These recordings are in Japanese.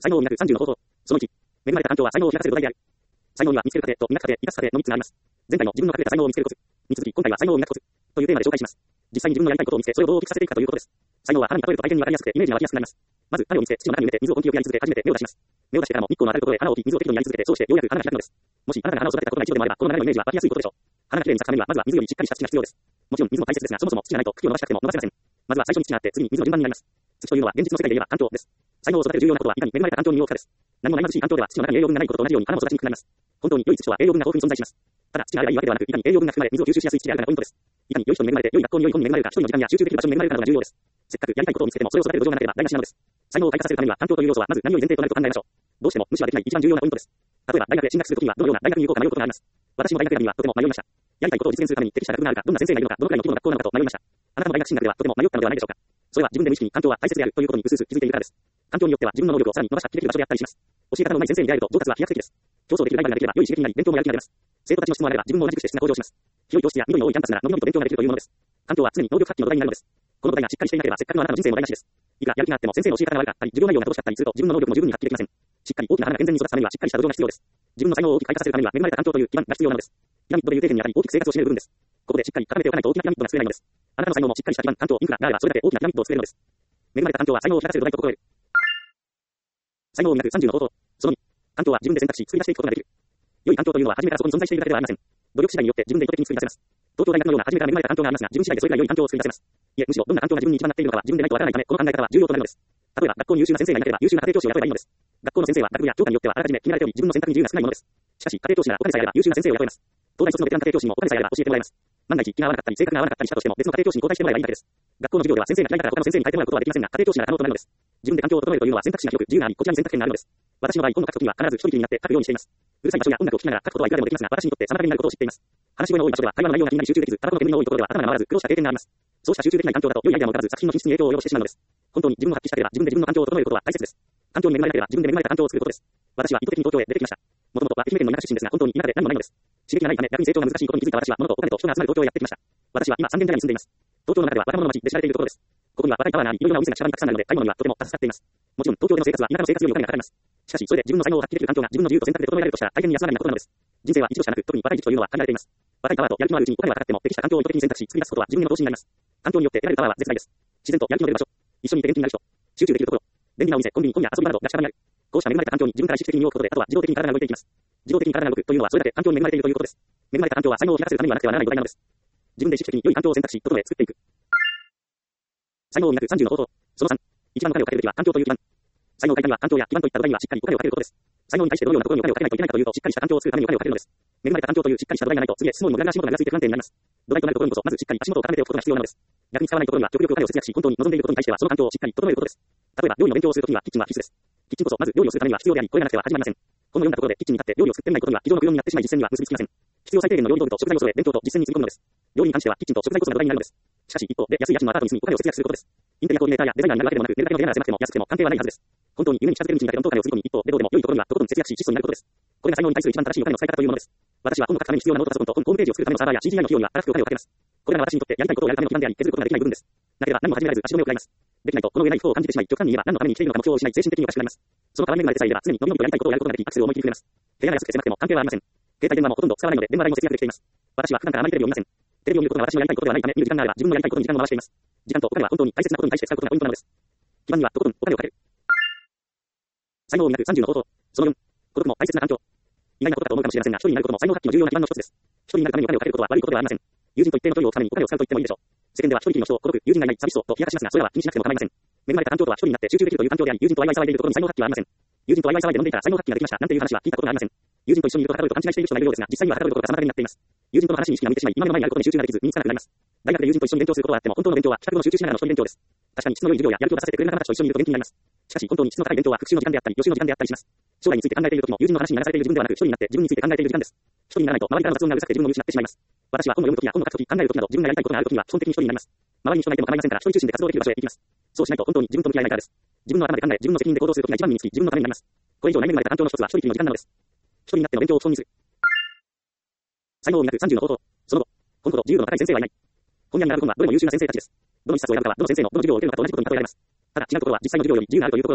才能を磨く30の方法。その1、恵まれた環境は才能を開かせる土台である。才能には見つける過程と磨く過程、生かす過程の3つがあります。前回の自分の隠れた才能を見つけるコツに続き、今回は才能を磨くコツというテーマで紹介します。実際に自分のやりたいことを見つけ、それをどう大きくさせていくかということです。才能は花に例えると体験にわかりやすくてイメージが湧きやすくなります。まず種を見つけ、土の中に植えて水を根気よくやり続け、初めて芽を出します。芽を出してからも日光の当たるところへ花を置き、水を適度にやり続けて、そうしてようやく花が開くのです。もしあなたが花を育てたことが一度でもあれば、この流れのイメージは湧きやすいことでしょう。花がきれいに咲くためには、まずは水よりしっかりした土が必要です。もちろん水も大切ですが、そもそも土がないと茎を伸ばしたくても伸ばせません。まずは最初に土があって、次に水の順番になります。土というのは現実の世界で言えば環境です。才能を育てる重要なことは、いかに恵まれた環境に身を置くかです。何もない貧しい環境では土の中に栄養分がないことと同じように花も育ちにくくなります。本当に良い土とは栄養分が豊富に存在します。ただ土があればいいわけではなく、いかに栄養分が含まれ水を吸収しやすい土であるかがポイントです。いかに良い人に恵まれて、良い学校に良い本に恵まれるか、一人の時間や集中できる場所に恵まれるかなどが重要です。せっかくやりたいことを見つけても、それを育てる土壌がなければ台無しなのです。才能を開花させるためには、環境という要素はまず何より前提となると考えましょう。どうしても無視はできない一番重要なポイントです。例えば大学へ進学するときには、どのような大学に行こうか迷うことがあります。私も大学選びにはとても迷いました。やりたいことを実現するために適した学部があるか、どんな先生がいるのか、どのくらいの規模の学校なのかと迷いました。あなたの大学進学ではとても迷ったのではないでしょうか。それは自分で無意識に環境は大切であるということに薄々気づいているからです。環境によっては自分の能力をさらに伸ばし発揮できる場所であったりします。教え方の上手い先生に出会えると上達は飛躍的です。競争できるライバルができれば良い刺激になり勉強もやる気が出ます。生徒たちの質問があれば自分も同じくして質が向上します。広い教室や緑の多いキャンパスなら伸び伸びと勉強ができるというものです。環境は常に能力発揮の土台になるのです。この土台がしっかりしていなければせっかくのあなたの人生も台無しです。いくらやる気があっても先生の教え方が悪かったり、授業内容が乏しかったりすると自分の能力も十分に発揮できません。しっかり大きな花が健全に育つためにはしっかりした土壌が必要です。自分の才能を大きく開花させるためには恵まれた環境という基盤が必要なのです。ピラミッドでいう底点にあたり大きく生活を占める部分です。ここでしっかり固めておかないと大きなピラミッドが作れないのです。あなたの才能もしっかりした基盤、環境、インフラがあればそれだけ大きなピラミッドを作れるのです。恵まれた環境は才能を開かせる土台と心得る。才能を磨く30の方法。その2、環境は自分で選択し作り出していくことができる。良い環境というのは初めからそこに存在しているだけではありません。努力次第によって自分で意図的に作り出せます。東京大学のような初めから恵まれた環境がありますが、自分次第でそれが良い環境を作り出せます。いえ、むしろどんな環境が自分に一番なっているのかは自分でないとわからないため、この考え方は重要となるのです。例えば学校に優秀な先生がいなければ優秀な家庭教師を雇えばいいのです。学校の先生は学部や教科によってはあらかじめ決められており、自分の選択に自由が少ないものです。しかし家庭教師ならお金さえあれば優秀な先生を雇えます。東大卒のベテラン家庭教師にもお金さえあれば教えてもらえます。万が一気が合わなかったり性格が合わなかったりしたとしても別の家庭教師に交代してもらえばいいだけです。学校の授業では先生が嫌いだから他の先生に変えてもらうことはできませんが、家庭教師なら可能となるのです。自分で環境を整えるというのは選択肢が広く自由があり、こちらに選択権があるのです。私の場合、本を書くときには必ず一人きりになって書くようにしています。うるさい場所や音楽を聴きながら書くことはいくらでもできますが、私にとって妨げになることを知っています。話し声の多い場所では会話の内容が気になり集中できず、タバコの煙の多いところでは頭が回らず苦労した経験があります。そうした集中できない環境だと良いアイデアも浮かばず作品の品質に影響を及ぼしてしまうのです。本当に自分を発揮したければ自分で自分の環境を整えることは大切です。環境に恵まれなければ自分で恵まれた環境を作ることです。私は意図的に東京へ出てきました。もともとは愛媛県の田舎出身ですが、本当に田舎で何もないのです。刺激がないため逆に成長が難しいことに気づいた私は物とお金と人が集まる東京へやってきました。私は今三軒茶屋に住んでいます。東京の中では若者の街で知られているところです。ここには若いパワーがあり、いろいろなお店が近場にたくさんあるので、買い物にはとても助かっています。もちろん東京での生活は田舎の生活よりお金がかかります。しかしそれで自分の才能を発揮できる環境が自分の自由と選択で整えられるとしたら大変に安上がりなことなのです。人生は一度しかなく、特に若い時期というのは限られています。若いパワーとやる気のあるうちにお金はかかっても適した環境を意図的に選択し作り出すことは自分への投資になります。環境によって得られるパワーは絶大です。自然とやる気の出る場所、一緒にいて元気になる人、集中できるところ、便利なお店、コンビニ、本屋、遊び場などが近場にある。こうした恵まれた環境に自分から意識的に身を置くことで、あとは自動的に体が動いていきます。自動的に体が動くというのはそれだけ環境に恵まれているということです。恵まれた環境は才能を開かせるためにはなくてはならない土台なのです。自分で意識的に良い環境を選択し、整え作っていく。才能を磨く30の方法。その3、一番のお金をかけるべきは環境という基盤。才能を開花には環境や基盤といった土台にはしっかりお金をかけることです。才能に対してどのようなところにお金をかけないといけないかというと、しっかりした環境を作るためにお金をかけるのです。恵まれた環境というしっかりした土台がないと、次へ進むのにも無駄な足元が長ついて不安定になります。土台となるところにこそ、まずしっかり足元を固めておくことが必要なのです。逆に使わないところには極力お金を節約し、本当に望んでいることに対してはその環境をしっかり整えることです。例えば料理の勉強をするときにはキッチンは必須です。キッチンこそまず料理をするためには必要であり、これがなくては始まりません。このようなところでキッチンに立って料理を作ってみないことには非常の不要になってしまい実践には結びつきません。必要最低限の料理道具と食材を揃え、勉強と実践につぎ込むのです。料理に関してはキッチンと食材こそが土台になるのです。しかし一方で安い家賃のアパートに住みお金を節約することです。インテリアコーディネーターやデザイナーになるわけでもなく、寝るだけの部屋なら狭くても安くても関係はないはずです。本当に夢に近づける道にだけどんとお金をつぎ込み、一方でどうでも良いところにはとことん節約し質素になることです。これが才能に対する一番正しいお金の使い方というものです。私は本を書くために必要なノートパソコンとホームページを作るためのサーバーや CGI の費用にはたらふくお金をかけます。これが私にとってやりたいことをやるための基盤であり、削ることができない部分です。なければ何も始められず足止めを食らいます。できないとこの上ない不幸を感じてしまい、極端に言えば何のために生きているのか目標を失い精神的におかしくなります。その代わり恵まれてさえいれば常に伸び伸びとやりたいことをやることができ、アクセルを思い切り踏めます。部屋が安くて狭くても関係はありません。携帯電話もほとんど使わないので電話代も節約できています。私は普段からあまりテレビを見ません。テレビを見ることが私のやりたいことではないため、見る時間があれば自分のやりたいことに時間を回しています。時間とお金は本当に大切なことに対して使うことがポイントなのです。基盤にはとことんお金をかける。才能を磨く30の方法。その4、孤独も大切な環境。意外なことかと思うかもしれませんが、一人になることも才能発揮の重要な基盤の一つです。一人になるためにお金をかけることは悪いことではありません。友人と一定の距離を置くためにお金を使うと言ってもいいでしょう。世間では一人きりの人を孤独、友人がいない、寂しそうと冷やかしますが、それは気にしなくても構いません。恵まれた環境とは一人になって集中できるという環境であり、友人とワイワイ騒いでいるところに才能発揮はありません。友人とワイワイ騒いで飲んでいたら才能発揮ができましたなんていう話は聞いたことがありません。友人と一緒にいるとはかどると勘違いしている人がいるようですが、実際にははかどることが妨げになっています。友人との話に意識が向いてしまい、今目の前にあることに集中ができず、身につかなくなります。大学で友人と一緒に勉強することはあっても、本当の勉強は帰宅後の集中しながらの一人勉強です。確かに質の良い授業ややる気を出させてくれる仲間たちと一緒にいると元気になります。しかし本当に質の高い勉強は復習の時間であったり、予習の時間であったりします。将来について考えている時も友人の話に流されている自分ではなく、一人になって自分について考えている時間です。一人にならないと周りからの雑音がうるさくて自分を見失ってしまいます。私は本を読む時や本を書く時、考える時など自分がやりたいことがある時には基本的に一人になります。周りに人がいても構いませんから、一人中心で活動できる場所へ行きます。そうしないと本当に自分と向き合えないからです。自分の頭で考え、自分の責任で行動する時が一番身につき、自分のためになります。これ以上ない恵まれた環境の一つは一人きりの時間なのです。一人になっての勉強を基本にする。才能を磨く30の方法。その後、本ほど自由度の高い先生はいない。本屋に並ぶ本はどれも優秀な先生たちです。どの一冊を選ぶかはどの先生のどの授業を受けるのかと同じことに例えられます。ただ違うところは実際の授業より自由があるというところです。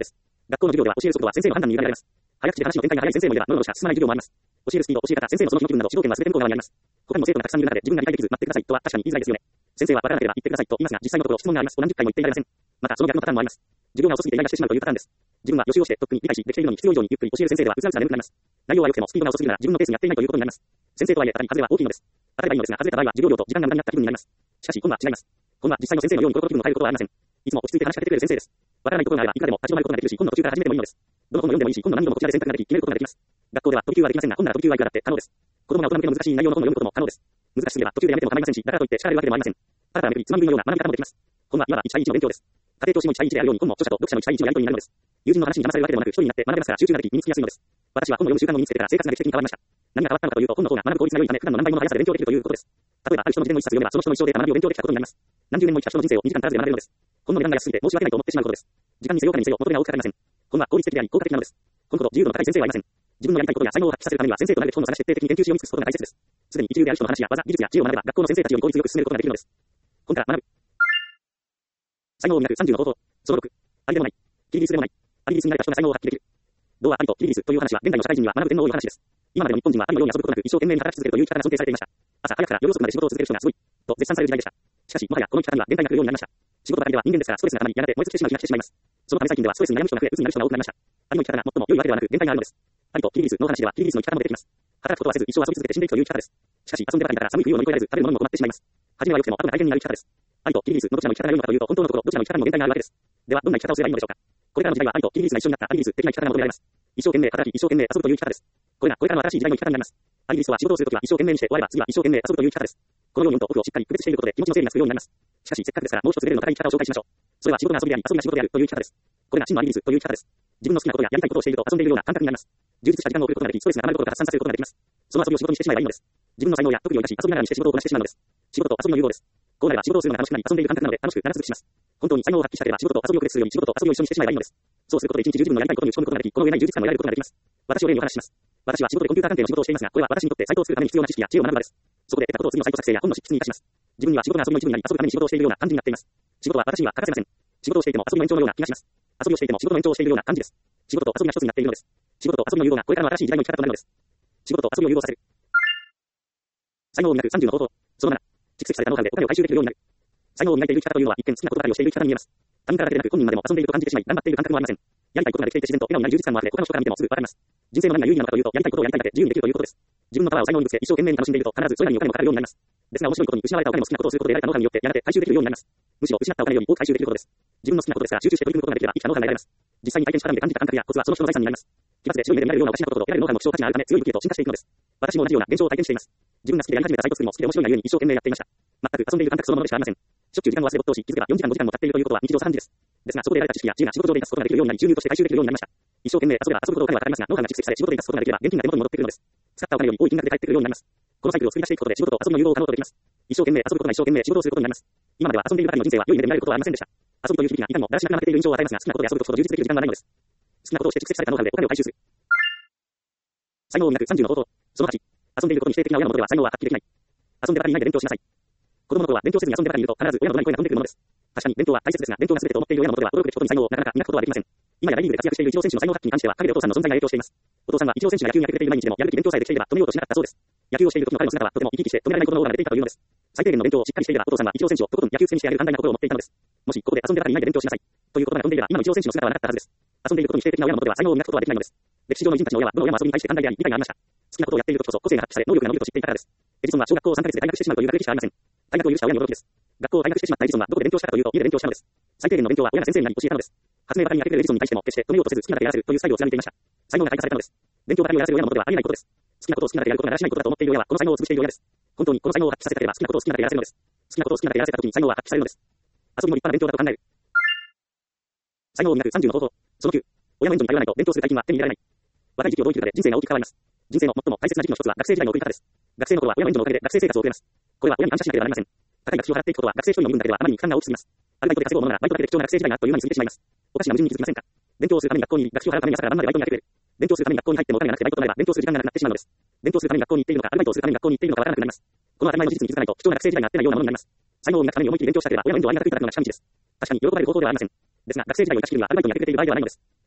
学校の授業では教える速度は先生の判断に委ねられます。早口で話の展開が早い先生もいれば、のろのろしか進まない授業もあります。教えるスピード、教え方、先生のその気の気分など主導権は全て向こう側にあります。他にも生徒がたくさんいる中で自分が理解できず、待ってくださいとは確かに言いづらいですよね。先生はわからなければ言ってくださいと言いますが、実際のところ質問がありますと何十回も言っていられません。またその逆のパターンもあります。授業が遅すぎてイライラしてしまうというパターンです。自分は予習をしてとっくに理解し、できているのに必要以上にゆっくり教える先生ではうつらうつら眠くなります。内容は良くてもスピードが遅すぎるなら自分のペースにやっていないということになります。先生とはいえ当たり外れは大きいのです。当たればいいのですが、外れた場合は授業量と時間が無駄になった気分になります。しかし今は違います。今は実際の先生のようにコロコロ気分を変えることはありません。いつも落ち着いて話しかけてくれる先生です。わからないところがあればいくらでも立ち止まることができるし、今度途中から始めてもいいのです。どの本を読んでもいいし、今度何度もこちらで選択ができ、決めることができます。学校では飛び級はできませんが、今度は飛び級はいくらだって可能です。子供が大人向けの難しい内容の本を読むことも可能です。難しすぎれば途中でやめても構いませんし、だからといって叱られるわけでもありません。ただめくりつまみ食いのような学び方もできます。本はいわば1対1の勉強です。家庭教師も1対1であるように本も著者と読者の1対1のやり取りになるのです。友人の話に騙されるわけでもなく、一人になって学べますから集中ができ、身につきやすいのです。私は本を読む習慣を身につけてから生活が劇的に変わりました。何が変わったのかというと、本の方が学ぶ効率が良いため、普段の何倍もの速さで勉強できるということです。例えば、ある人の自伝の一冊読めば、その人の一生で得た学びを勉強できたことになります。何十年も生きた人の人生を2時間足らずで学べるのです。本の値段が安すぎて申し訳ないと思ってしまうことです。時間にせよ金にせよ元手が多くかかりません。本は効率的であり効果的なのです。本ほど自由度の高い先生はいません。自分のやりたいことや才能を発揮させるためには先生となるべき本を探し徹底的に研究し読み尽くすことが大切です。すでに一流である人の話や技、技術や知恵を学べば学校の先生たちより効率よく進めることができるのです。本から学ぶ。才能を磨く30の方法。その6。ありでもない。キリギリスでもない。ありギリスになれた人が才能を発揮できる。童話ありとキリギリスという話は現代の社会人には学ぶ点の多い話です。今までの日本人はありのように遊ぶことなく一生懸命に働き続けるという生き方が尊敬されていました。朝早くから夜遅くまで仕事を続ける人がすごいと絶賛される時代でした。しかしもはやこの生き方には限界が来るようになりました。仕事ばかりでは人間ですからストレスが溜まりやがて燃え尽きてしまう日が来てしまいます。そのため最近ではストレスに悩む人が増え鬱になる人が多くなりました。ありの生き方が最も良いわけではなく限界があるのです。ありとキリギリスの話ではキリギリスの生き方も出てきます。働くことはせず一生遊び続けて死んでいくという生き方です。しかし遊んでばかりだから寒い冬を乗り越えられず食べるものにも困ってしまいます。初めは良くても後が大変になる生き方です。ありとキリギリスのどちらの生き方が良いのかというと本当のところどちらの生き方にも限界があるわけです。ではどんな生き方をすればいいのでしょうか。これからの時代はありとキリギリスが一緒になったアリギリス的な生き方が求められます。一生懸命働き一生懸命遊ぶという生き方です。これがこれからの新しい時代の生き方になります。アリギリスは仕事をするときは一生懸命にして終われば次は一生懸命遊ぶという生き方です。このようにオンとオフをしっかり区別していることで気持ちの整理がつくようになります。しかしせっかくですからもう一つレベルの高い生き方を紹介しましょう。それは仕事が遊びであり遊びが仕事であるという生き方です。これが真のアリギリスという生き方です。自分の好きなことややりたいことをしていると遊んでいるような感覚になります。充実した時間を送ることができストレスが溜まることから発散させることができます。その遊びを仕事にしてしまえばいいのです。自分の才能や特技を生かし遊びながらにして仕事をこなしてしまうのです。仕事と遊びの融合です。こうなれば仕事をするのが楽しくなり遊んでいる感覚なので楽しくなら続きします。本当に才能を発揮したければ仕事と遊びを区別するように仕事と遊びを一緒にしてしまえばいいのです。そうすることで一日中自分のやりたいことに打ち込むことができ、この上ない充実感を得られることができます。私を例にお話しします。私は仕事でコンピューター関係の仕事をしていますが、これは私にとってサイトを作るために必要な知識や知恵を学ぶ場です。そこで得たことを次のサイト作成や本の執筆に生かします。自分には仕事が遊びの一部になり、遊ぶために仕事をしているような感じになっています。仕事は私には欠かせません。仕事をしていても遊びの延長のような気がします。遊びをしていても仕事の延長をしているような感じです。仕事と遊びが一つになっているのです。仕事と遊びの融合がこれからの新しい時代の生き方となるのです。仕事と遊びを融合させる。才能を磨く30の方法。その7。蓄積されたノウハウでお金を回収できるようになる。才能を磨いている生き方というのは一見好きなことばかりをしている生き方に見えます。他人からだけでなく本人までも遊んでいると感じてしまい、頑張っている感覚もありません。やりたいことができていて自然と笑顔になる充実感もあって他の人から見てもすぐわかります。人生の何が有意義なのかというと、やりたいことをやりたいだけ自由にできるということです。自分のパワーを才能にぶつけ一生懸命に楽しんでいると必ずそれらにお金もかかるようになります。ですが面白いことに失われたお金も好きなことをすることで得られたノウハウによってやがて回収できるようになります。むしろ失ったお金より多く回収できることです。自分の好きなことですから集中して取り組むことができれば生きたノウハウが得られます。実際に体験したで感じた感覚やコツはその人の財産になります。奇抜で白い目で見られるようなおかしなことと得られるノウハウの希少価値があるため強い武器へと進化していくのです。私も同じような現象を体験しています。自分が好きでやり始めたサイト作りも好きで面白いがゆえに一生懸命やっていました。全く遊んでいる感覚そのものでしかありません。しょっちゅう時間を忘れ没頭し、気づけば4時間5時間も経っているということは日常茶飯事です。ですがそこで得られた知識や知恵が仕事上で活かすことができるようになり収入として回収できるようになりました。一生懸命遊べば遊ぶほどお金はかかりますが、ノウハウが蓄積され仕事で活かすことができれば現金が手元に戻ってくるのです。使ったお金より多い金額で返ってくるようになります。このサイクルを作り出していくことで仕事と遊びの融合を可能とできます。一生懸命遊ぶことが一生懸命仕事をすることになります。今までは遊んでいるばかりの人生は良い目で見られることはありませんでした。遊びという日々がいかにもだらしなくなっている印象を与えますが、好きなことで遊ぶとほど充実できる時間はないのです。好きなことをして蓄積されたノウハウでお金を回収する。才能を磨く30の方法。その8。遊んでいることに否定的な親のもとでは才能は発揮できない。遊んでばかりいないで勉強しなさい。子供の頃は勉強せずに遊んでばかりいると必ず親の怒鳴り声が飛んでくるものです。確かに勉強は大切ですが、勉強が全てと思っている親のもとでは驚くべきことに才能をなかなか磨くことはできません。今や大リーグで活躍しているイチロー選手の才能発揮に関しては陰でお父さんの存在が影響しています。お父さんはイチロー選手が野球に明け暮れている毎日でもやる気勉強さえできていれば止めようとしなかったそうです。野球をしている時の彼の姿はとても生き生きして止められないことの方が出ていたというのです。最低限の勉強をしっかりしていればお父さんはイチロー選手をとことん野球付けにしてあげる寛大な心を持っていたのです。もしここで遊んでばかりいないで勉強しなさいという言葉が飛んでいれば今のイチロー選手の姿はなかったはずです。遊んでいることに否定的な親のもとでは才能を磨くことはできないのです。歴史上の偉人たちの親はどの親も遊びに対して寛大であり理解がありました。好きなことをやっている時こそ個性が発揮され能力が伸びると知っていたからです。エジソンは小学校3ヶ月で退学してしまうという学歴しかありません。退学を許した親に驚きです。学校を退学してしまったエジソンはどこで勉強したかというと家で勉強したのです。最低限の勉強は親が先生になり教えたのです。発明ばかりに明け暮れるエジソンに対しても決して止めようとせず好きなだけやらせるというスタイルを貫いていました。才能が開花されたのです。勉強ばかりをやらせる親のもとではありえないことです。好きなことを好きなだけやることがだらしないことだと思っている親はこの才能を潰している親です。本当にこの才能を発揮させたければ好きなことを好きなだけやらせるのです。好きなことを好きなだけやらせた時に才能は発揮されるのです。遊びも立派な勉強だと考える。才能を磨く30の方法。その9。親の援助に頼らないと勉強する大金は手に入れられない。若い時期をどう生きるかで人生が大きく変わります。人生の最も大切な時期の一つは学生時代の送り方です。学生の頃は親の援助のおかげで学生生活を送れます。これは親に感謝しなければなりません。高い学費を払っていくことは学生一人の身分だけではあまりに負担が大きすぎます。アルバイトで稼ぐものならバイトだけで貴重な学生時代があっという間に過ぎてしまいます。おかしな矛盾に気づきませんか。勉強をするために学校に学費を払うために朝から晩までバイトに明け暮れる。勉強するために学校に入ってもお金がなくてバイトとなれば勉強する時間がなくなってしまうのです。勉強するために学校に行っているのかアルバイトをするために学校に行っているのかわからなくなります。この当たり前の事実に気づかないと貴重な学生時代があってないようなものになります。才能を磨くために思い切り勉強したければ親の援助をありがたくいただくのが近道です。確かに喜ばれる方法ではありません。ですが学生時代を生かしきるにはアルバイトに明け暮れている場合ではないのです。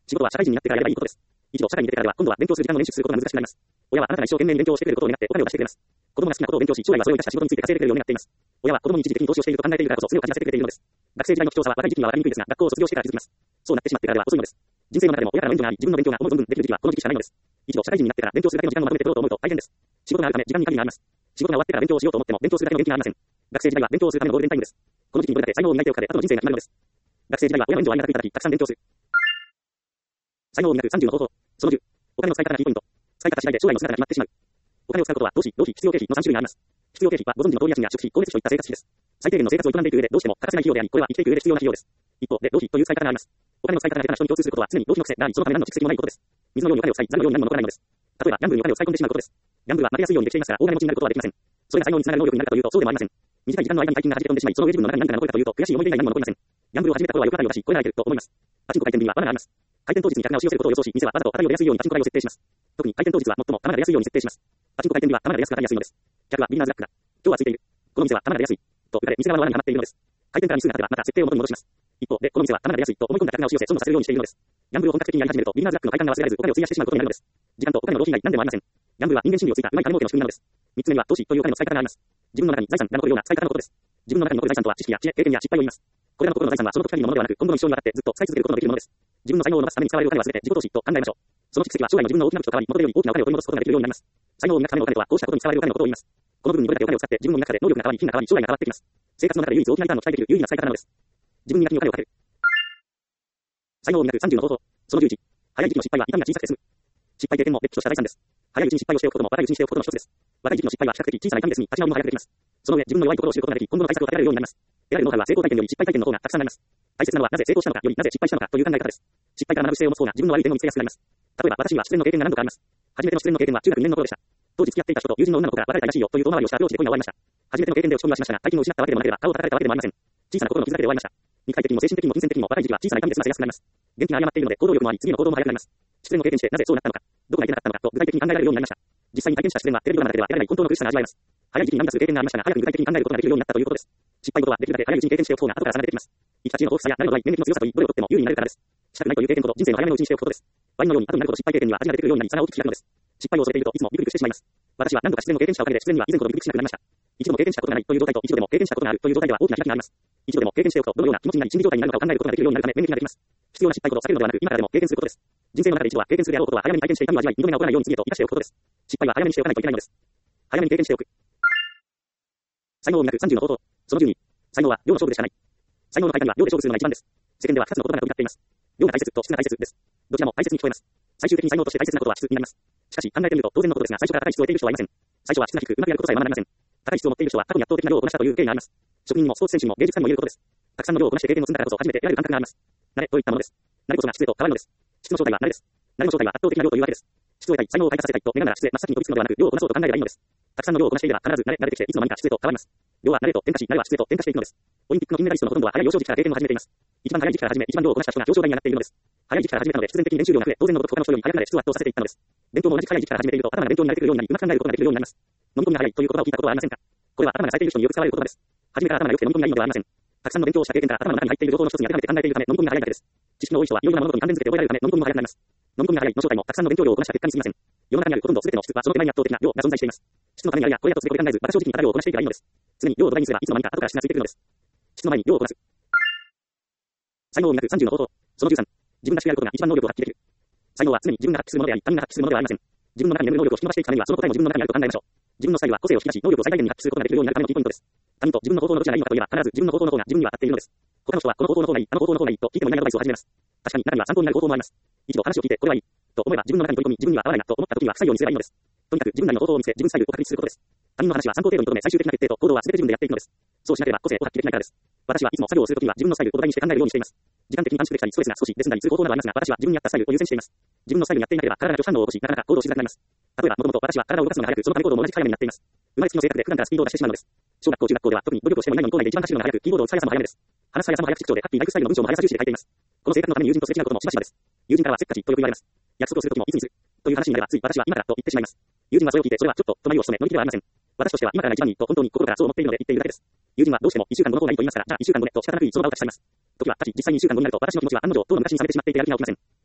仕事は社会人になってからやればいいことです。一度社会に出てからでは、今度は勉強する時間を捻出することが難しくなります。親はあなたが一生懸命に勉強してくれることを願ってお金を出してくれます。子供が好きなことを勉強し、将来はそれを生かした仕事について稼いでくれるようになっています。親は子供に一時的に投資をしていると考えているからこそ、強を感じさせてくれているのです。学生時代の貴重さは若い時期には分かりにくいですが、学校を卒業してから気づきます。そうなってしまってからでは遅いのです。人生の中でも親からの援助があり、自分の勉強が思う存分できる時期はこの時期しかないのです。一度社会人になってから勉強するだけの時間をまとめて取ろうと思うと大変です。仕事があるため時間に限りがあります。仕事が終わってから勉強をしようと思っても勉強するだけの元気がありません。学生時代は勉強をするためのゴールデンタイムです。この時期にどれだけ才能を磨いておくかで後の人生が決まるのです。学生時代は親の援助をありがたくいただき、たくさん勉強する。才能を磨く30の方法。その10。お金の使い方がキーポイント。使い方次第で将来の姿が決まってしまう。お金を使うことは投資、浪費、必要経費の3種類があります。必要経費はご存知の通り家賃や食費、光熱費といった生活費です。最低限の生活を営んでいく上でどうしても欠かせない費用であり、これは生きていく上で必要な費用です。一方で浪費という使い方があります。お金の使い方が下手な人に共通することは常に浪費の癖があり、そのため何の蓄積もないことです。水のようにお金を使い、ザルのように何も残らないのです。例えば、ギャンブルにお金を使い込んでしまうことです。ギャンブルは負けやすいようにできていますが、大金持ちになることはできません。それが才能につながる能力になるかというと、そうでもありません。短い時間の間に大金が弾け飛んでしまい、その上自分の中に何かが残るかというと、悔しい思い出以外何も残りません。ギャンブルを始めた頃はよく当たりを出し、これならいけると思います。パチンコ回転日にはバナナがあります。開店当日に客が押し寄せることを予想し、店はわざと当たりを出やすいようにパチンコ台を設定します。特に開店当日は最も玉が出やすいように設定します。パチンコ回転日は玉が出やすく当たりやすいのです。客はビギナーズラックが、今日は空いている。この店は玉が出やすい。と言われ、店側の罠にはまっているのです。開店から日数が経てばまた設定を元に戻します。一方で、この店は玉が出やすいと思い込んだ客が押し寄せ、損をさせるようにしているのです。ギャンブルを本格的にやり始めると、ビギナーズラックの快感が忘れられず、お金を費やしてしまうことになるのです。時間とお金の浪費以外何でもありません。ギャンブルは人間心理をついたうまい金儲けの仕組みなのです。三つ目には投資というお金の使い方があります。自分の中に財産が残るような使い方のことです。自分の中に残る財産とは知識や知恵、経験や失敗を言います。これらの心の財産はその時限りのものではなく、今後の一生にわたってずっと使い続けることのできるものです。自分の才能を伸ばすために使われるお金は全て自己投資と考えましょう。その蓄積は将来の自分の大きな口と変わり、元手より大きなお金を取り戻すことができるようになります。才能を磨くためのお金とは、こうしたことに使われるお金のことを言います。この部分にどれだけお金を使って自分の中で能力が変わり、金が変わり、将来が変わってきます。生活の中で唯一大きなリターンを期待できる有意義な使い方なのです。自分に磨きにお金をかける。才能を磨く30の方法。その11。早い時期の失敗は痛みが小さくて済む。失敗経験もれっきとした財産です。早いうちに失敗をしておくことも若いうちにしておくことの一つです。若い時期の失敗は比較的小さな痛みですに立ち直りも早くできます。その上、自分の弱いところを知ることができ、今後の対策を立てられるようになります。得られるノウハウは成功体験より失敗体験の方がたくさんあります。大切なのはなぜ成功したのかよりなぜ失敗したのかという考え方です。失敗から学ぶ姿勢を持つ方が自分の悪い点を見つけやすくなります。例えば私には失恋の経験が何度かあります。初めての失恋の経験は中学2年の頃でした。当時付き合っていた人と友人の女の子から別れたらしいよという遠回りをした両親で恋が終わりました。初めての経験で落ち込みはしましたが、大金を失ったわけでもなければ顔を叩かれたわけでもありません。小さな心の傷だけで終わりました。肉体的にも精神的にも金銭的にも若い時期は小さな痛みで済ませやすくなります。元気が誤っているので行動力もあり、次の行動も早くなります。失恋を経験してなぜそうなったのか、どこがいけなかったのかと具体的に考えられるようになりました。実際に体験した失恋はテレビドラマだけでは得られない本当の苦しさが味わえます。早い時期に涙する経験がありましたが、早く具体的に考えることができるようになったということです。失敗事はできるだけ早いうちに経験しておく方が後から差が出てきます。生きたちの豊富さや慣れのない免疫の強さといい、どれをとっても有利になるからです。したくないという経験ほど人生の早めのうちにしておくことです。ワインのように後になるほど失敗経験には味が出てくるようになり差が大きく開くのです。失敗を恐れているといつもビクビクしてしまいます。私は何度か失恋を経験したおかげで失恋には以前ほどビクビクしなくなりました。一度も経験したことがないという状態と一度でも経験したことがあるという状態では大きな開きがあります。一度でも経験しておくとどのような気持ちになり心理状態になるのかを考えることができるようになるため免疫ができます。必要な失敗ことを避けるのではなく今からでも経験することです。人生の中で一度は経験するであろうことは早めに体験して痛みを味わい二度目が起こらないように次へと生かしておくことです。失敗は早めにしておかないといけないのです。早めに経験しておく。才能を磨く30の方法。その12。才能は量の勝負でしかない。才能の開花には量で勝負するのが一番です。世間では2つの言葉が飛び交っています。量が大切と質が大切です。どちらも大切に聞こえます。最終的に才能として大切なことは質になります。しかし考えてみると当然のことですが、最初から高い質を得ている人はいません。最初は質が低くうまくやることさえままなりません。高い質を持っている人は過去に圧倒的な量をこなしたという経緯があります。職人にもスポーツ選手にも芸術家にも言えることです。たくさんの量をこなして経験を積んだからこそ初めて得られる感覚があります。慣れといったものです。慣れこそが質へと変わるのです。質の正体は慣れです。慣れの正体は圧倒的な量というわけです。質を得たい、才能を開花させたいと願うなら質へ真っ先に飛びつくのではなく、量をこなそうと考えればいいのです。たくさんの量をこなしていれば必ず慣れてきていつの間にか質へと変わります。量は慣れと転化し、慣れは質へと転化していくのです。オリンピックの金メダリストのほとんどは早い幼少期から経験を始めています。一番早い時期から始め、一番量をこなした人が表彰台に上がっているのです。早い時期から始めたので必然的に練習量が増え、当然のこと他の人より早くなれ質を圧倒させていったのです。勉強も同じく早い時期から始めていると頭が勉強に慣れてくるようになり、うまく考えることができるようになります。飲み込みが早いという言葉を聞いたことはありませんか。これは頭が冴えている人によく使われる言葉です。初めから頭が良くて飲み込みがいいのではありません。たくさんの勉強をした経験から頭の中に入っている情報の一つに当てはめて考えているため飲み込みが早いだけです。知識の多い人はいろいろな物事に関連づけて覚えられるため飲み込みも早くなります。飲み込みが早いの正体もたくさんの勉強量をこなした結果に過ぎません。世の中にあるほとんど全ての質はその手前に圧倒的な量が存在しています。質のためにあれやこれやとつけて考えず、また正直にただ量をこなしていけばいいのです。常に量を土台にすればいつの間にか後から質がついてくるのです。質の前に量をこなす。才能を磨く30の方法。その13。自分らしくやることが一番能力を発揮できる。才能は常に自分が発揮するものであり、他人が発揮するものではありません。自分の中に眠る能力を引き伸ばしていくためにはその答えも自分の中にあると考えましょう。自分のスタイルは個性を引き出し、能力を最大限に発揮することができるようになるためのキーポイントです。他人と自分の方法のどちらがいいのかといえば必ず自分の方法の方が自分には合っているのです。他の人はこの方法の方がいい、あの方法の方がいいと聞いてもいないアドバイスを始めます。確かに中には参考になる方法もあります。一度話を聞いてこれはいいと思えば自分の中に取り込み、自分には合わないなと思った時には不採用にすればいいのです。とにかく自分なりの方法を見つけ、自分スタイルを確立することです。他人の話は参考程度にとどめ、最終的な決定と行動は全て自分でやっていくのです。そうしなければ個性を発揮できないからです。私はいつも作業をするときには自分のスタイルを土台にして考えるようにしています。時間的に短縮できたりストレスが少しで済んだりする方法などはありますが、私は自分に合ったスタイルを優先しています。自分のスタイルにやっていなければ体が拒否反応を起こし、なかなか行動しづらくなります。例えば、もともと私は体を動かすのが早く、そのため行動も同じく早めになっています。生まれつきの性格で普段からスピードを出してしまうのです。小学校、中学校では特に努力をしてもいないのに校内で一番走るのが早く、キーボードを打つ速さも早めです。話す速さも早口調で、ハッピーライフスタイルの文章も速さ重視で書いています。この性格のために友人とすれ違うこともしばしばです。友人からはせっかちとよく言われます。約束をするときもいつにするという話になればつい私は今からと言ってしまいます。友人はそれを聞いてそれはちょっとと眉を染め乗り気ではありません。私としては今からが一番いいと本当に心からそう思っているので言っているだけです。友人はどうしても1週間後の方がいいと言いますから、じゃあ1週間後ねと仕方なくその場を立ち去ります。時は経ち実際に1週間後になると私の気持ちは案の定当の昔に冷めてしまっていてやる気が起きません。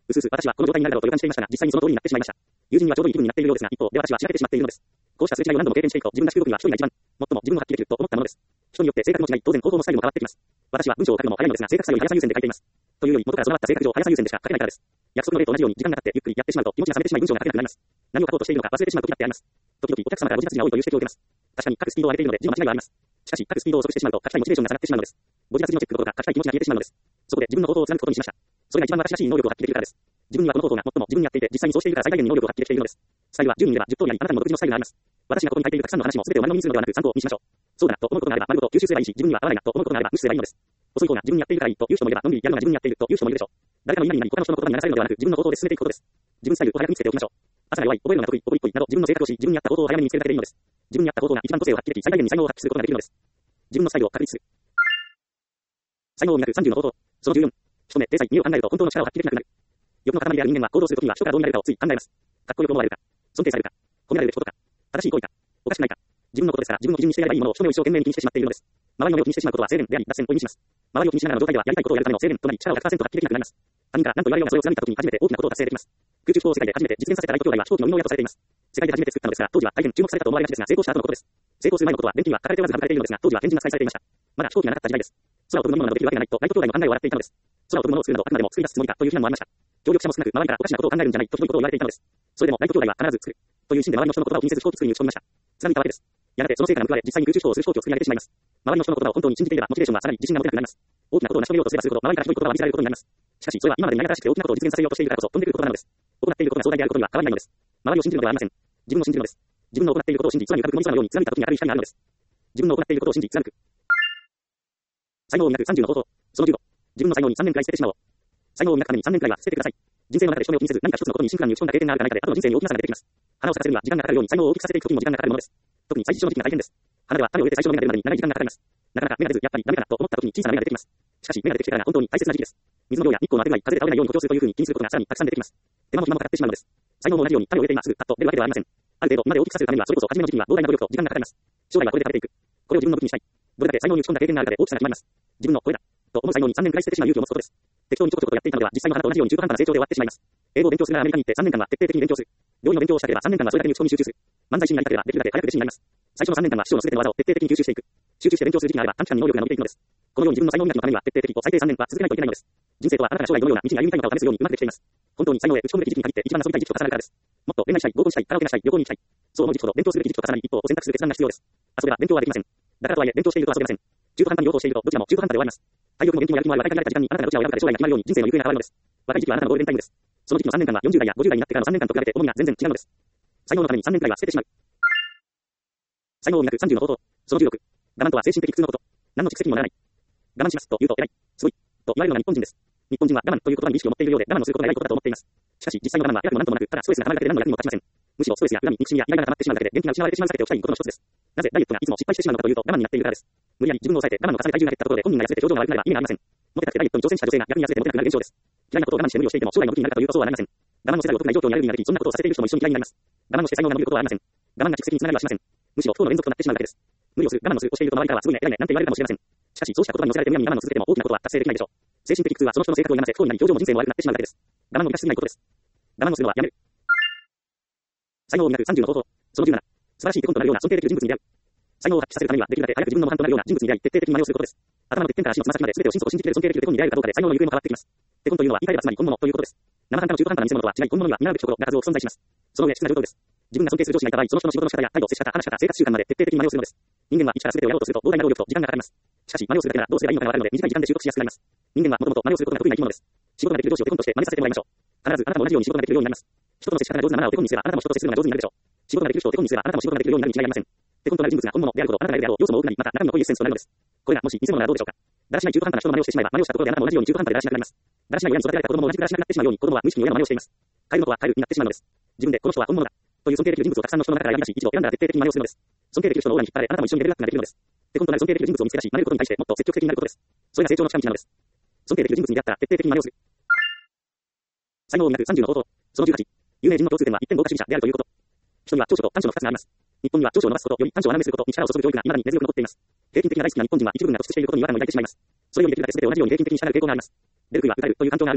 うすうす私はこの状態になるだろうと予感していましたが、実際にその通りになってしまいました。友人にはちょうどいい気分になっているようですが、一方で私は仕掛けてしまっているのです。こうした数値を何度も経験していくと、自分が聞く動きは一人が一番、最も自分を発揮できると思ったものです。人によって性格の違い、当然方法もスタイルも変わってきます。私は文章を書くのも早いのですが、正確さより速さ優先で書いています。というより、元から備わった性格上速さ優先でしか書けないからです。約束の例と同じように時間が経ってゆっくりやってしまうと気持ちが冷めてしまい文章が書けなくなります。何を書こうとしているのか忘れてしまう時だってあります。時々お客様からご自殺に多いという指摘を受けます。確かに書くスピードを上げているので字の間違いはあります。しかし書くスピードを遅くしてしまうと書きたいモチベーションが下がってしまうのです。ご自殺のチェックどころか書きたい気持ちが消えてしまうのです。そこで自分の方法を貫くことにしました。それが一番私らしい能力を発揮できるからです。自分にはこの方法が最も自分に合っていて実際にそうしているから最大限に能力を発揮できているのです。スタイルは10人いれば10通りあり、あなたにも独自のスタイルがあります。私がここに書いているたくさんの話も全てを丸飲みにするのではなく参考にしましょう。そうだなと思うことがあれば丸ごと吸収すればいいし、自分には合わないなと思うことがあれば無視すればいいのです。遅い方が自分にやっているからいいという人もいれば、のんびりやるのが自分にやっているという人もいるでしょう。誰かの今になり他の人の言葉に流されるのではなく、自分の方法で進めていくことです。自分スタイルを早く見つけておきましょう。朝が弱い、覚えるのが得意、覚えっぽいなど自分の性格をし、自分に合った方法を早めに見つけるだけでいいのです。自分に合った方法が一番個性を発揮でき、最大限に才能を発揮することができるのです。自分のスタイルを確立する。才能を磨く30の方法。その14。一目、体裁、身を考えると本当の力を発揮できなくなる。欲の塊である人間は行動するときには人からどう見られるかをつい考えます。かっこよく思われるか、尊敬されるか、褒められるべきことか、正しい行為か、おかしくないか。自分のことですから自分の基準にしてやればいいものを人目を一生懸命に気にしてしまっているのです。周りの目を気にしてしまうことは静電であり、脱線を意味します。周りを気にしながらの状態ではやりたいことをやるための静電となり力を 100% 発揮できなくなります。他人から何と言われようがそれを貫いたときに初めて大きなことを達成できます。空中飛行世界で初めて実現させたライト兄弟は飛行機の生みの親とされています。世界で初めて作ったのですから、当時は大変注目されたと思われがちですが、成功した後のことです。成功する前のことは電気には書かれておらず書かれているのですが、当時は天神が使いされていました。まだ飛行機がなかった時代です。空を飛ぶものなどできるわけがないとライト兄弟の考えを笑っていたのです。空を飛ぶものを作るなどあくまでも作り出すつもりかという非難もありました。協力者も少なく、周りからおかしなことを考えるんじゃないとひどいことを言われていたのです。それでもライト兄弟は必ず作る。という心で周りの人の言葉を気にせず飛行機作りに打ち込みました。貫いたわけです。やがてその成果が報われ、実際に空中飛行をする飛行機を作り上げてしまいます。周りの人の言葉を本当に信じていれば、モチベーションはさらに自信が持てなくなります。大きなことを成し遂げようとすればするほど、周りからひどい言葉を浴びせられることになります。しかし、それは今までにない新しくて大きなことを実現させようとしているからこそ飛んでくることなのです。行っていることが壮大であることには変わりないのです。周りを信じるのではありません。自分を信じるのです。自分の行っていることを信じ、空に浮かぶ雲に空のように貫いた時に明るい光があるのです。自分の行っていることを信じ、貫く。才能を磨く30の方法。その15。自分の才能に3年くらい捨ててしまおう。才能を磨くために3年くらいは捨ててください。人生の中で人目を気にせず、何か一つのことに真空に打ち込んだ経験があるかないかで、後の人生に大きな差が出てきます。花を咲かせるには時間がかかるように才能を大きくさせていく時も時間がかかるものです。特に最初の時期が大変です。花では種を植えて最初の芽が出るまでに長い時間がかかります。なかなか芽が出ず、やっぱりダメかなと思った時に小さな芽が出てきます。しかし芽が出てきてからが本当に大切な時期です。水の量や日光の当て具合、風で倒れないように補強するというふうに気にすることがさらにたくさん出てきます。手間も暇もかかってしまうのです。才能も同じように種を植えて今すぐパッと出るわけではありません。ある程度まで大きくさせるためにはそれこそ初めの時期には膨大な努力と時間がかかります。将来はこれで食べていく。これを自分の武器にしたい。どれだけ才能に打ち込んだ経験があるかで大きさが決まります。自分のこれだと思う才能に3年くらい捨ててしまう勇気を持つことです。適当にちょこちょことやっていたのでは実際の花と同じように中途半端な成長で終わってしまいます。英語を勉強するならアメリカに行って3年間は徹底的に勉強する。料理の勉強をしたければ3年間はそれだけに打ち込み集中する。漫才師になりたければできるだけ早く弟子になります。最初の3年間は師匠の全ての技を徹底的に吸収していく。集中して勉強する時期があれば短期間に能力が伸びていくのです。このように自分の才能磨きのためには徹底的と最低3年は続けないといけないのです。人生とはあなたが将来どのような道に歩みたいのかを試すようにうまくできています。本当に才能へ打ち込むべき時期に限って一番遊びたい時期と重なるからです。もっと恋愛したい、合コンしたい、カラオケがしたい、旅行に行きたい。そう思う時期ほど勉強するべき時期と重なり一歩を選択する決断が必要です。遊べば勉強はできません。だからとはいえ勉強していると遊べません。中途半端に両方しているとどちらも中途半端で終わります。体力も元気もやる気もある若い限られた時間にあなたがどちらを選ぶかで将来が決まるように人生の行方が変わるのです。若い時期はあなたのゴールデンタイムです。その時期の3年間は40代や50代になってからの3年間と比べて重みが全然違うのです。才能のために3年くらいは捨ててしまう。才能を磨く30の方法。その16。我慢とは精神的苦痛のこと。何の蓄積にもならない。我慢しますと言うと偉い、すごいと言われるのが日本人です。日本人は我慢という言葉に意識を持っているようで我慢をすることが偉いことだと思っています。しかし実際の我慢は偉くも何ともなく、ただストレスが溜まるだけで何の役にも立ちません。むしろストレスや恨み、憎しみやイライラが溜まってしまうだけで元気が失われてしまう避けておきたいことの一つです。なぜダイエットがいつも失敗してしまうのかというと我慢になっているからです。無理やり自分を抑えて我慢の重ね体重が減ったところで本人が痩せて症状が悪くなれば意味がありません。モテたくてダイエットに挑戦した女性が逆に痩せてモテなくなる現象です。嫌いなことを我慢して無理をしていても将来の武器になるかというとそうはなりません。我慢のせざるを得ない状況にあるようになる時、そんなことをさせている人も一緒に嫌いになります。我慢のして才能が伸びることはありません。我慢が蓄積につながりはしません。むしろ不幸の連続となってしまうだけです。無理をする、我慢をするをしていると周りからはすごいね、偉いね、なんて言われるかもしれません。しかし、そうした言葉に乗せられてむやみに我慢を続けても大きなことは達成できないでしょう。精神的苦痛はその人の性格を歪ませ、不幸になり、表情も人生も悪くなってしまうだけです。我慢を満たしすぎないことです。我慢をするのはやめる。才能を磨く30の方法。その17。素晴らしいテコンとなるような尊敬できる人物に出会う。才能を発揮させるためには、できるだけ早く自分の模範となるような人物に出会い、徹底的に真似をすることです。頭のてっぺんから足のつま先まで全てを真相と信じきれる尊敬できるテコンに出会えるかどうかで才能の行方も変わってきます。テコンというのは言い換えればつまり本物ということです。生半可の中途半端な偽物とは違い、本物には見られるべきところが数多く存在します。その上、質な状況です。自分が尊敬する上司がいた場合、その人の仕事の仕方や態度、接し方、話し方、生活習慣まで徹底的に真似をするのです。人間は一から全てをやろうとすると膨大な労力と時間がかかります。しかし、真似をするだけならどうすればいいのかがわかるので、短い時間で習得しやすくなります。人間はもともと真似をすることが得意な生き物です。仕事ができる上司をテコンとして真似させてもらいましょう。必ずあなたも同じように仕事ができるようになります。人との接し方が上手なマナーをテコンにすれば、あなたも人と接するのが上手になるでしょう。仕事ができる人をテコンにすれば、あなたも仕事ができるようになるに違いありません。テコンとなる人物が本物であること、あなたがいるであろう要素も多くなり、また中身も濃いエッセンスとなるのです。これがもし偽物ならどうでしょうか。だらしない中途半端な人の真似をしてしまえば、真似をしたところであなたも同じように中途半端でだらしなくなります。だらしない親に育てられた子供も同じくだらしなくなってしまうように、子供は無意識に親の真似をしています。変えるのとは変えるになってしまうのです。自分でこの人は本物だという尊敬できる人物をたくさんの人の中から選び出し、一度選んだら徹底的に真似をするのです。尊敬できる人のオーラに引っ張られ、あなたも一緒にレベルアップができるのです。テコンとなる尊敬できる人物を見つけ出し、真似ることに対してもっと積極的になることです。それが成長の近道なのです。尊敬できる人物に出会ったら徹底的に真似をする。才能を磨く30の方法。その18。有名人の共通点は一点豪華主義者であるということ。人には長所と短所の2つがあります。日本には長所を伸ばすこと、より短所を穴埋めすることに力を注ぐ教育が未だに根強く残っています。平均的な大好きな日本人は一部分が突出していることに違和感を抱いてしまいます。それよりできるだけ全てを同じように平均的に従う傾向があります。出る杭は打たれるという環境があるのです。